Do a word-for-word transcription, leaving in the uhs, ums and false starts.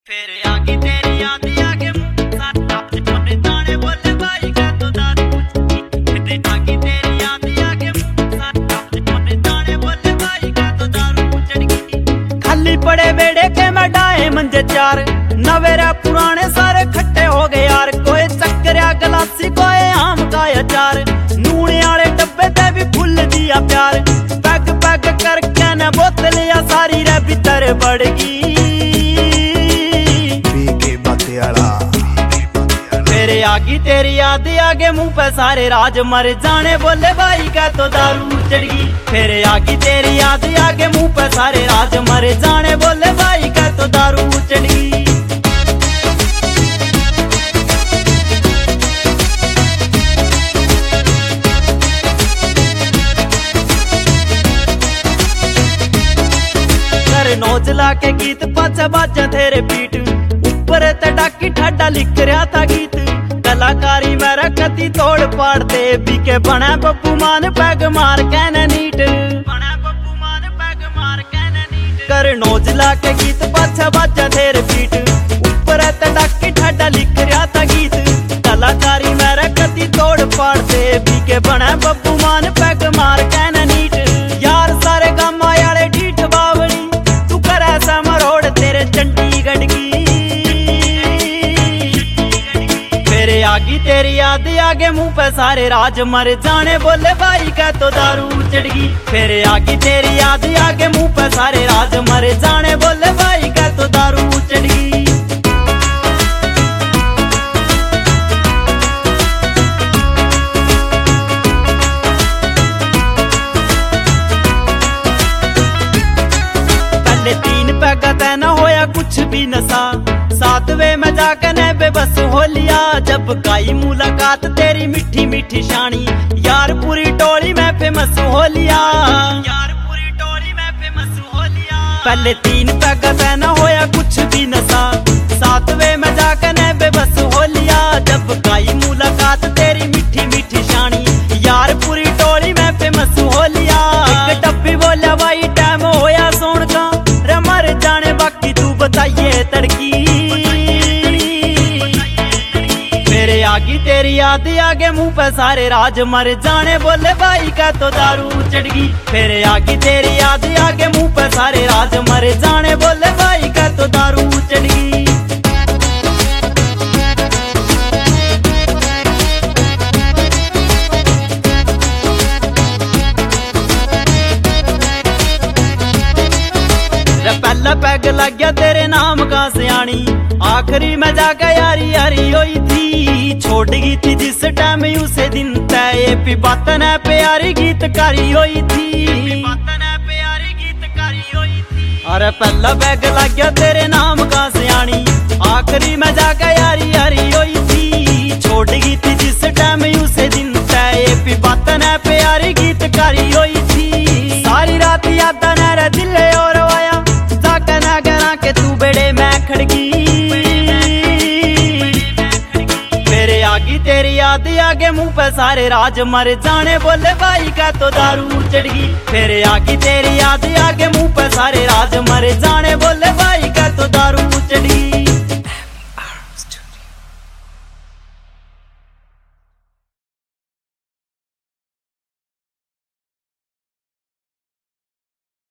फिर आगी तेरी याद आगे अपने दाने बोले भाई का तो दारू फिर आगी तेरी याद आगे अपने दाने बोले भाई का तो दारू चढ़ गई। खाली पड़े बेड़े के मैं डाए मंजे चार नवेरा पुराने सारे खट्टे हो गए यार। कोई चक्करिया गलासी कोई आम का अचार नूने वाले डब्बे ते भी फुल दिया प्यार। पैग पैग करके न बोतलिया सारी रे भीतर बढ़ गई। फिर आगी तेरी याद आगे मुंह पे सारे राज मर जाने बोले भाई का तो दारू चढ़ गई। फिर आगी तेरी याद आगे मुंह पे सारे राज मर जाने बोले भाई का तो दारू चढ़ गई। कर नौजला के गीत पाचा बाजा तेरे पीठ ऊपर तड़ाकी ठाडा लिख रहा था गीत। कलाकारी मेरा कति तोड़ पाड़ दे बीके बना पप्पू मान पैग मार कैन नीट बना पप्पू मान पैग मार कैन नीट। कर नौजला के गीत पाछा बाजा तेरे पीठ ऊपर तड़ाकी ठाडा लिख रहा था गीत। कलाकारी मेरा कति तोड़ पाड़ दे बीके बना पप्पू मान पैग मार कैन नीट। यार सारे गामा यारे ठीठ बावली तू कर ऐसा मरोड़ तेरे चंडीगढ़ की। आगी तेरी याद आगे मुंह पे सारे राज मर जाने बोले भाई का तो दारू चढ़ गई। फिर आगी तेरी याद आगे मुंह पे सारे राज मर जाने बोले भाई का तो दारू चढ़ गई। पहले तीन पैगा तय न होया कुछ भी नशा सातवें में जाकर ने बेबस हो लिया। जब गाई मुलाकात तेरी मीठी मीठी शानी यार पूरी टोली में फेमस हो लिया। यार पूरी टोली में फेमस हो लिया। पहले तीन पैगा तय न होया कुछ भी नशा सातवें में जाकर ने बेबस हो लिया। जब गाई मुलाकात तेरी मीठी मीठी शानी यार पूरी टोली में फेमस हो लिया। एक डब्बी बोलिया भाई टाइम होया सोन का रे मर जाने बाकी तू बताइए तड़की। फिर आगी तेरी याद आगे मुंह पे सारे राज मर जाने बोले भाई का तो दारू चढ़ गई। फिर आगी तेरी याद आगे मुंह पे सारे राज मर जाने बोले भाई का तो दारू चढ़ गई। पहला पैग लग गया तेरे नाम का सियानी आखिरी में जाकर यारी यारी हुई थी। छोड़ गई थी जिस टाइम उसे दिन तय पी बातन है प्यारी गीतकारी हुई थी। अरे पहला पैग लग गया तेरे नाम का सियानी आखिरी में जाकर यारी यारी हुई थी। छोड़ गई थी जिस टाइम उसे दिन तय पी बातन है प्यारी गीतकारी हुई थी। सारी रात याद न दिल और आया गना के तू बेड़े मैं खड़गी। फिर आगी तेरी याद आगे मुंह पे सारे राज मर जाने बोले भाई का तो दारू चढ़ गई। फिर आगी तेरी याद आगे मुंह पे सारे राज मर जाने बोले